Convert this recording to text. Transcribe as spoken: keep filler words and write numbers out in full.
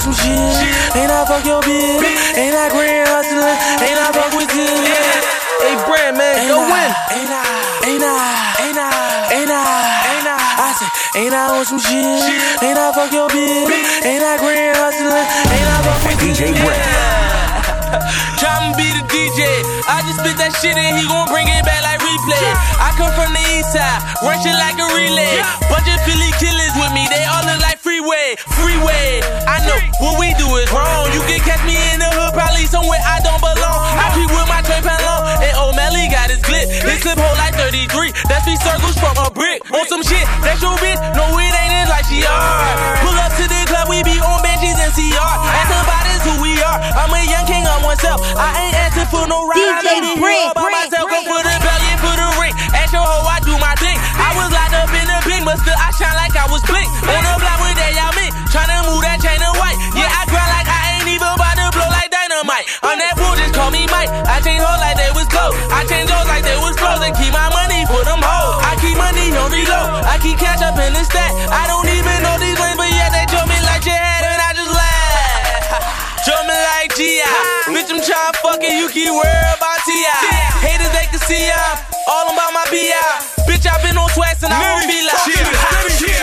some shit. Ain't I fuck your bitch? Ain't I grand hustling? Ain't I fuck with you? Hey, Brand, man, go win. Ain't I? Ain't I? Ain't I? Ain't I? Ain't I? I said, ain't I on some shit? Ain't I fuck your bitch? Ain't I grand hustling? Ain't I fuck with D J Brand. Drop be the D J. I just spit that shit and he gon' bring it back like replay. I come from the east side, run shit like a relay. Bunch of Philly killers with me, they all look like freeway. Freeway. I know what we do is wrong. You can catch me in the hood, probably somewhere I don't belong. I keep with my train long, and O'Malley got his glit. His clip hold like thirty-three. That's three circles from a brick. On some shit, that's your bitch. No, it ain't it like she are. Pull up to the club, we be on benches and C R. Ask somebody's who we are. I'm a young king on myself. I ain't asking for no ride. I made it here all by myself. Come for the belly and for the ring. Ask your hoe, I do my thing. I was locked up in the pink, but still I shine like I was blink. On the block with that y'all me, tryna move that chain of white. Yeah, I grind like I ain't even about to blow like dynamite. On that fool, just call me Mike. I change hoes like they was close. I change hoes like they was close. And keep my money for them hoes. I keep money on reload. I keep cash up in the stack. I don't even know these lanes, but yeah, they jump me like your head, and I just laugh. Jump me like G I Bitch, I'm tryna fuck it, you keep worried about T I Haters, they can see I'm all about my B I Bitch, I been on swag and I won't be like